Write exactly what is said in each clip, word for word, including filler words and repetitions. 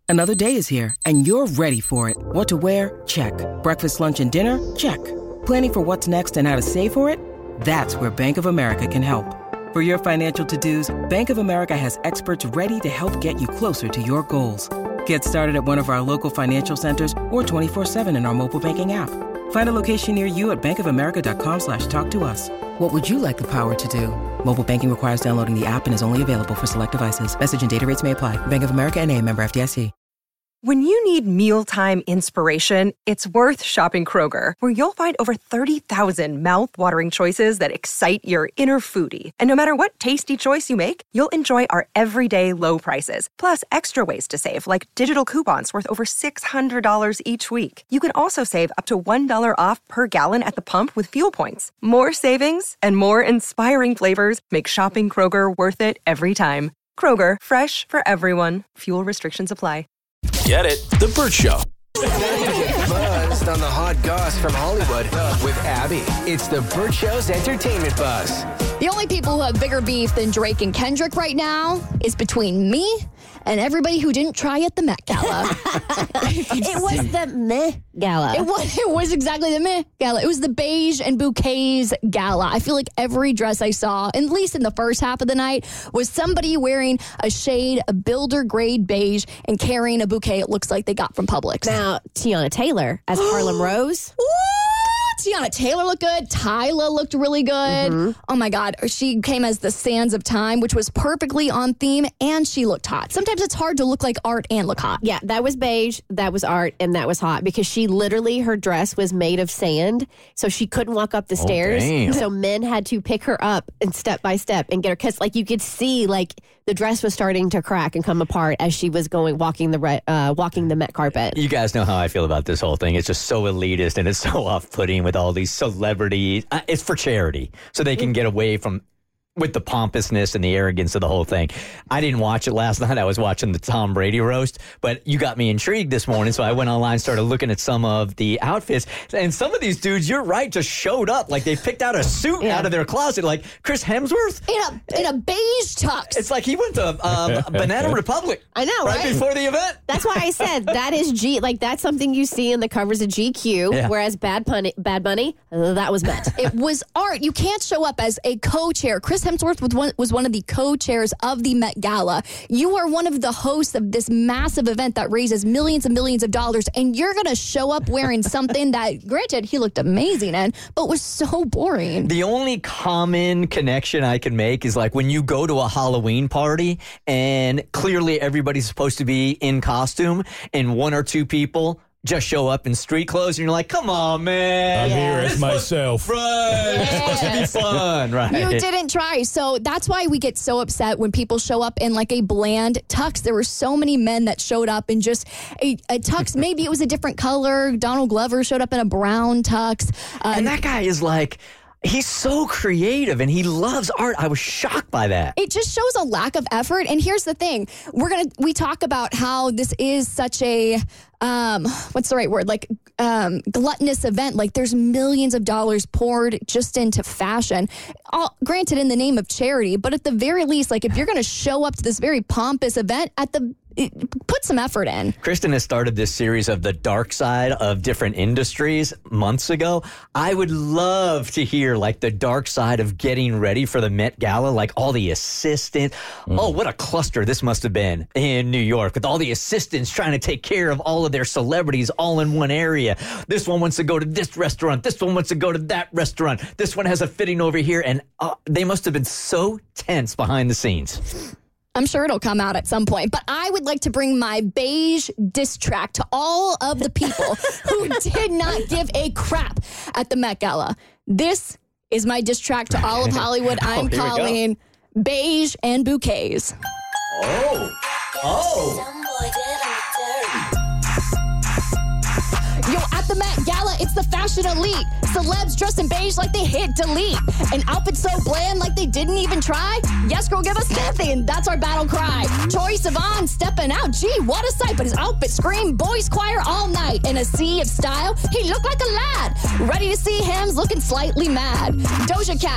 Another day is here, and you're ready for it. What to wear? Check. Breakfast, lunch, and dinner? Check. Planning for what's next and how to save for it? That's where Bank of America can help. For your financial to-dos, Bank of America has experts ready to help get you closer to your goals. Get started at one of our local financial centers or twenty-four seven in our mobile banking app. Find a location near you at bankofamerica.com slash talk to us. What would you like the power to do? Mobile banking requires downloading the app and is only available for select devices. Message and data rates may apply. Bank of America N A, member F D I C. When you need mealtime inspiration, it's worth shopping Kroger, where you'll find over thirty thousand mouth-watering choices that excite your inner foodie. And no matter what tasty choice you make, you'll enjoy our everyday low prices, plus extra ways to save, like digital coupons worth over six hundred dollars each week. You can also save up to one dollar off per gallon at the pump with fuel points. More savings and more inspiring flavors make shopping Kroger worth it every time. Kroger, fresh for everyone. Fuel restrictions apply. Get it? The Burt Show. Buzzed on the hot goss from Hollywood with Abby. It's the Burt Show's entertainment buzz. The only people who have bigger beef than Drake and Kendrick right now is between me and everybody who didn't try at the Met Gala. It was the Meh Gala. It was, it was exactly the Meh Gala. It was the Beige and Bouquets Gala. I feel like every dress I saw, at least in the first half of the night, was somebody wearing a shade of builder grade beige and carrying a bouquet it looks like they got from Publix. Now, Tiana Taylor as Harlem Rose. Ooh, Tiana Taylor looked good. Tyla looked really good. Mm-hmm. Oh, my God. She came as the Sands of Time, which was perfectly on theme, and she looked hot. Sometimes it's hard to look like art and look hot. Yeah, that was beige, that was art, and that was hot because she literally, her dress was made of sand, so she couldn't walk up the Oh, stairs. damn. So men had to pick her up and step by step and get her, because like you could see like the dress was starting to crack and come apart as she was going, walking the re- uh, walking the Met carpet. You guys know how I feel about this whole thing. It's just so elitist and it's so off-putting with all these celebrities. Uh, It's for charity, so they can get away from with the pompousness and the arrogance of the whole thing. I didn't watch it last night. I was watching the Tom Brady roast, but you got me intrigued this morning, so I went online, started looking at some of the outfits, and some of these dudes, you're right, just showed up. Like they picked out a suit Yeah. out of their closet, like Chris Hemsworth. In a, in a beige tux. It's like he went to um, Banana Republic. I know, right? right? Before the event. That's why I said that is G, like that's something you see in the covers of G Q, Yeah. whereas Bad Bunny, Bad Bunny, uh, that was Met. It was art. You can't show up as a co-chair. Chris Hemsworth was one, was one of the co-chairs of the Met Gala. You are one of the hosts of this massive event that raises millions and millions of dollars, and you're going to show up wearing something that, granted, he looked amazing in, but was so boring. The only common connection I can make is like when you go to a Halloween party and clearly everybody's supposed to be in costume and one or two people just show up in street clothes and you're like, come on, man. I'm here This as myself. was- Right. It's supposed to be fun, right? You didn't try. So that's why we get so upset when people show up in like a bland tux. There were so many men that showed up in just a, a tux. Maybe it was a different color. Donald Glover showed up in a brown tux. Uh, And that guy is like, he's so creative and he loves art. I was shocked by that. It just shows a lack of effort. And here's the thing. We're going to, we talk about how this is such a, um, what's the right word? Like, um, gluttonous event. Like there's millions of dollars poured just into fashion. All, granted in the name of charity, but at the very least, like if you're going to show up to this very pompous event at the, it, put some effort in. Kristen has started this series of the dark side of different industries months ago. I would love to hear like the dark side of getting ready for the Met Gala, like all the assistants. Mm. Oh, what a cluster this must have been in New York with all the assistants trying to take care of all of their celebrities all in one area. This one wants to go to this restaurant. This one wants to go to that restaurant. This one has a fitting over here. And uh, they must have been so tense behind the scenes. I'm sure it'll come out at some point, but I would like to bring my beige diss track to all of the people who did not give a crap at the Met Gala. This is my diss track to all of Hollywood. I'm oh, calling Beige and Bouquets. Oh, oh. Yo, at the Met Gala, it's the fashion elite. Celebs dressed in beige like they hit delete. An outfit so bland like they didn't even try. Yes, girl, give us nothing. That's our battle cry. Troye Sivan stepping out. Gee, what a sight. But his outfit screamed boys choir all night. In a sea of style, he looked like a lad. Ready to see him looking slightly mad. Doja Cat.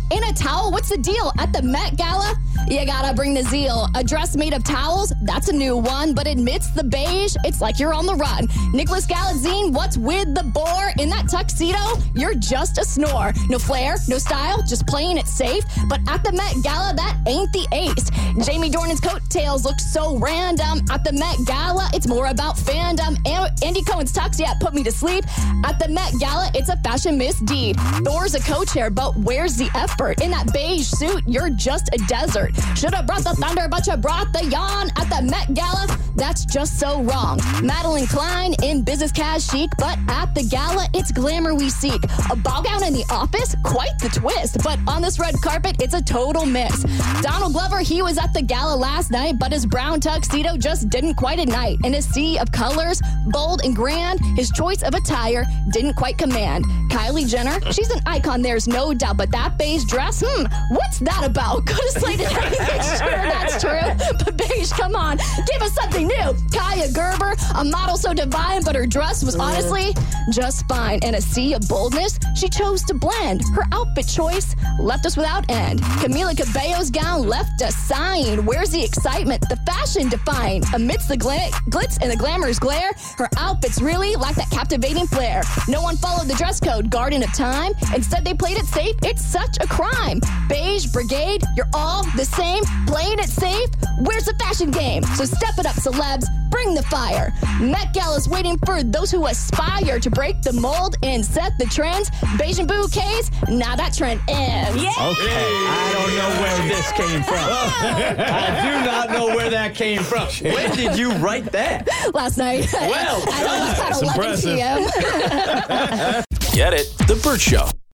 In a towel? What's the deal? At the Met Gala? You gotta bring the zeal. A dress made of towels? That's a new one, but amidst the beige, it's like you're on the run. Nicholas Galitzine, what's with the bore? In that tuxedo, you're just a snore. No flair, no style, just playing it safe. But at the Met Gala, that ain't the ace. Jamie Dornan's coattails look so random. At the Met Gala, it's more about fandom. And Andy Cohen's tux, yeah, put me to sleep. At the Met Gala, it's a fashion misdeed. Thor's a co-chair, but where's the effort? In that beige suit, you're just a desert. Should have brought the thunder, but you brought the yawn. At the Met Gala, that's just so wrong. Madeline Klein in business cash chic, but at the gala, it's glamour we seek. A ball gown in the office? Quite the twist. But on this red carpet, it's a total miss. Donald Glover, he was at the gala last night, but his brown tuxedo just didn't quite ignite. In a sea of colors, bold and grand, his choice of attire didn't quite command. Kylie Jenner, she's an icon, there's no doubt, but that beige dress, hmm, what's that about? Could have slated anything, sure, that's true. But beige, come on, give us something new. Kaya Gerber, a model so divine, but her dress was honestly just fine. In a sea of boldness, she chose to blend. Her outfit choice left us without end. Camila Cabello's gown left us sighing. Where's the excitement? The fashion defying. Amidst the gl- glitz and the glamour's glare, her outfits really lack that captivating flair. No one followed the dress code, Garden of Time. Instead, they played it safe. It's such a crime. Beige Brigade, you're all the same. Playing it safe? Where's the fashion game? So step it up, celebs. Bring the fire. Met Gala's waiting for those who aspire to break the mold and set the trends. Beige and bouquets, now that trend ends. Okay, I don't know where this came from. I do not know where that came from. When did you write that? Last night. Well, at that's eleven p.m. Get it? The Burt Show.